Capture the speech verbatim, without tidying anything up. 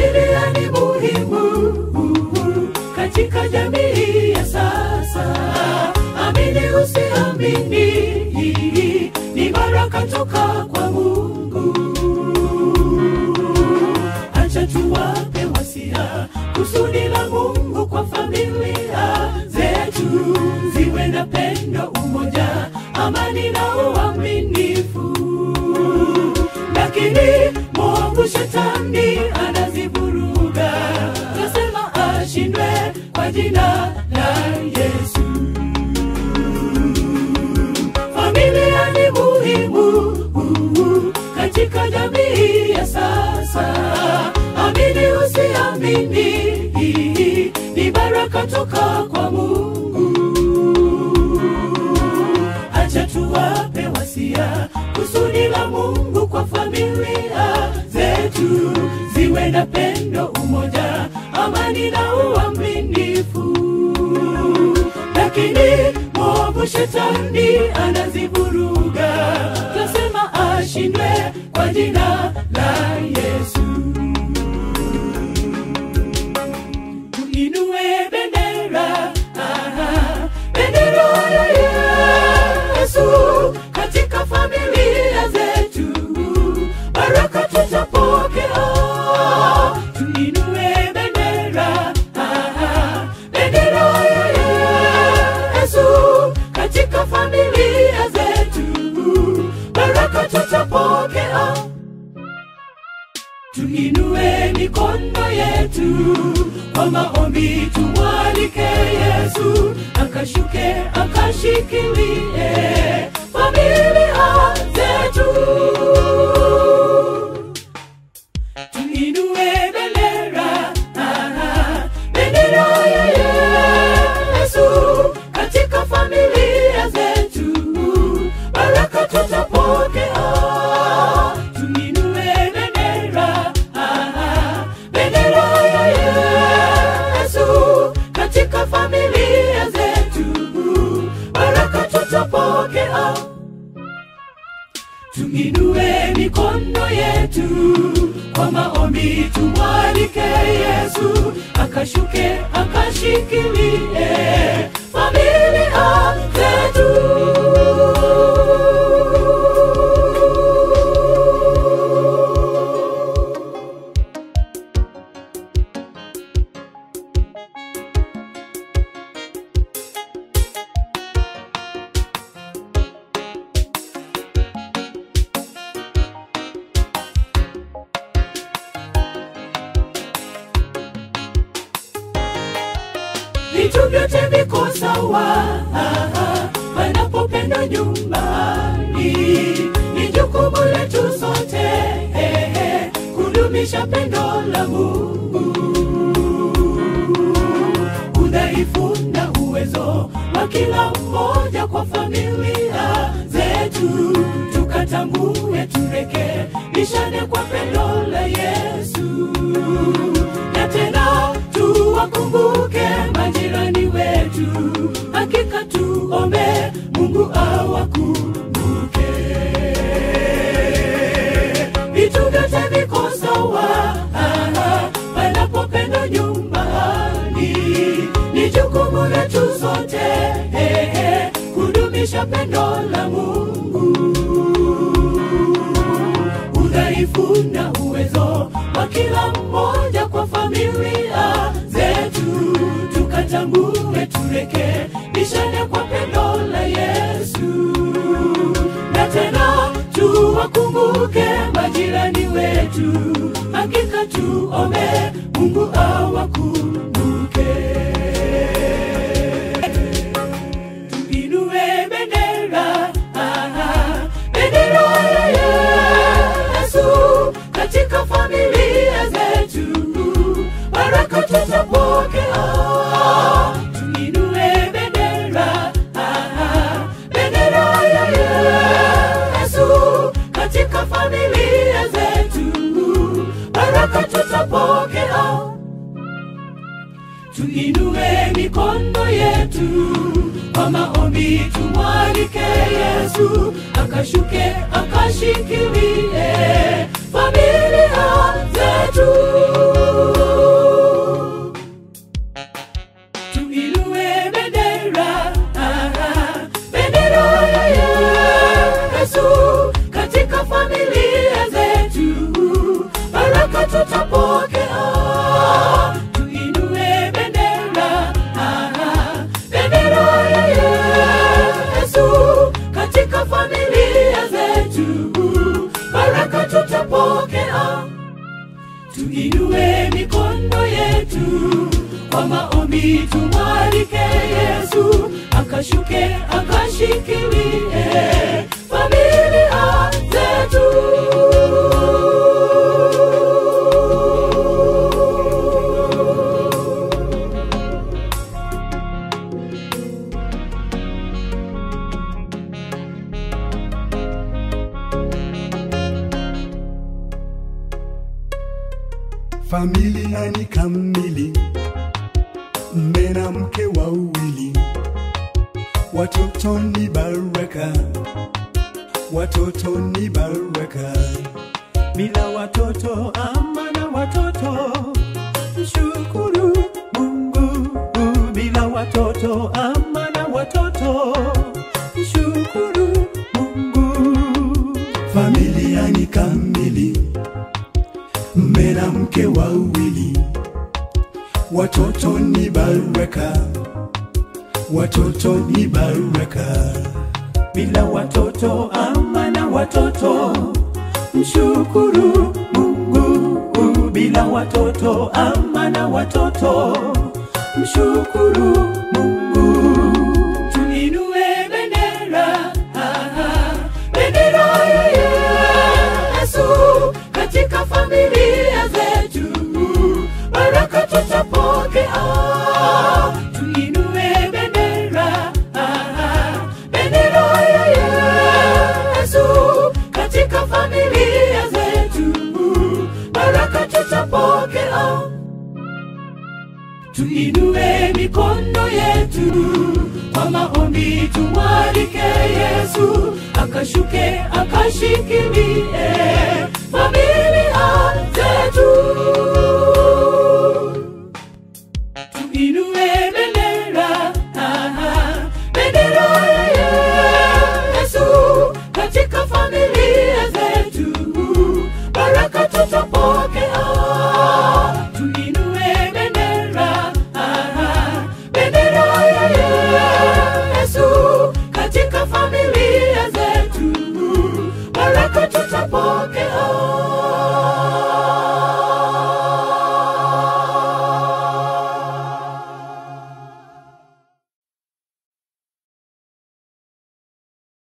Familia ni muhimu katika jamii ya sasa. Amini usiamini, ni baraka toka kwa Mungu. Acha tuwape wasia kusudi la Mungu kwa familia zetu, ziwe na pendo, umoja, amani na uaminifu. Lakini mwovu shetani anazivuruga, nasema ashindwe kwa jina la Yesu. Familia ni muhimu katika jamii ya sasa. Amini usiamini, ni baraka toka kwa Mungu. Acha tuwape wasia kusudi la Mungu kwa familia zetu, ziwe na pendo, umoja, amani na uaminifu. Lakini mwovu shetani anazivuruga, nasema ashindwe kwa jina la Yesu. Tuinue bendera, aha, bendera ya Yesu katika familia zetu, baraka tutapokea. Tuinue bendera, aha, bendera ya Yesu katika familia zetu, baraka tutapokea. Tuinue mikono yetu kwa maombi, tumwalike Yesu akashuke akashikilie familia zetu. Tuinue bendera, aha, bendera ya Yesu katika familia zetu, baraka tutapokea. Tuinue bendera, aha, bendera ya Yesu katika familia zetu, baraka tutapokea. Tuinue mikono yetu kwa maombi, tumwalike Yesu akashuke akashikilie familia zetu. Vitu vyote viko sawa panapopendwa nyumbani. Ni jukumu letu sote kudumisha pendo la Mungu. Udhaifu na uwezo wa kila mmoja kwa familia zetu, tukatambue, turekebishane kwa pendo la Yesu. Na tena tuwakumbuke majirani wetu, hakika tuombe Mungu awakumbuke. Vitu vyote viko sawa panapopendwa nyumbani. Ni jukumu letu sote kudumisha pendo la Mungu. Udhaifu na uwezo wa kila mmoja kwa familia zetu, tukatambue, turekebishane kwa pendo la Yesu. Na tena tuwakumbuke majirani wetu, hakika tuombe Mungu awakumbuke. Tuinue bendera, aha, bendera ya Yesu katika familia zetu, baraka tutapokea. Tuinue bendera, aha, bendera ya Yesu katika familia zetu, baraka tutapokea. Tuinue mikono yetu kwa maombi, tumwalike Yesu akashuke akashikilie familia zetu. tutapokea. Tuinue bendera, ah, bendera ya Yesu katika familia zetu, baraka tutapokea. Tuinue mikono yetu kwa maombi, tumwalike Yesu akashuke akashikilie familia zetu. Familia ni kamili, mme na mke wawili, watoto ni baraka, watoto ni baraka. Bila watoto ama na watoto, mshukuru Mungu. Bila watoto ama na watoto, mshukuru Mungu. Familia ni kamili, mme na mke wawili, watoto ni baraka, watoto ni baraka. Bila watoto ama na watoto, mshukuru Mungu. Bila watoto ama na watoto, mshukuru Mungu. Tuinue bendera, ah, bendera ya Yesu katika familia zetu, baraka tutapokea. Tuinue bendera, ah, bendera ya Yesu katika familia zetu, baraka tutapokea. Tuinue mikono yetu kwa maombi, tumwalike Yesu akashuke akashikilie familia